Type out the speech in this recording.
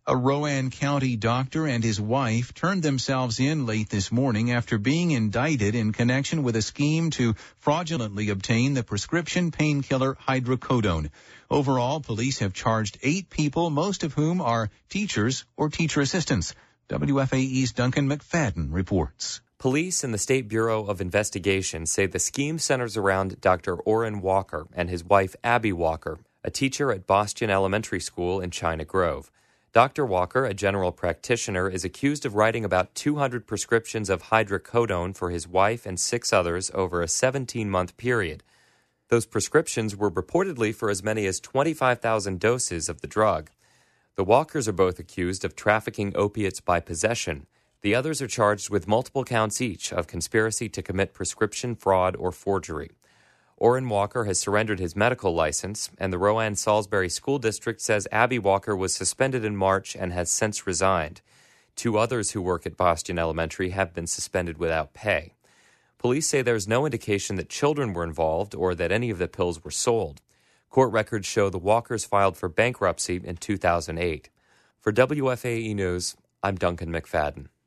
A Rowan County doctor and his wife turned themselves in late this morning after being indicted in connection with a scheme to fraudulently obtain the prescription painkiller hydrocodone. Overall, police have charged 8 people, most of whom are teachers or teacher assistants. WFAE's Duncan McFadden reports. Police and the State Bureau of Investigation say the scheme centers around Dr. Orrin Walker and his wife Abby Walker, a teacher at Boston Elementary School in China Grove. Dr. Walker, a general practitioner, is accused of writing about 200 prescriptions of hydrocodone for his wife and 6 others over a 17-month period. Those prescriptions were reportedly for as many as 25,000 doses of the drug. The Walkers are both accused of trafficking opiates by possession. The others are charged with multiple counts each of conspiracy to commit prescription fraud or forgery. Orrin Walker has surrendered his medical license, and the Rowan-Salisbury School District says Abby Walker was suspended in March and has since resigned. 2 others who work at Boston Elementary have been suspended without pay. Police say there's no indication that children were involved or that any of the pills were sold. Court records show the Walkers filed for bankruptcy in 2008. For WFAE News, I'm Duncan McFadden.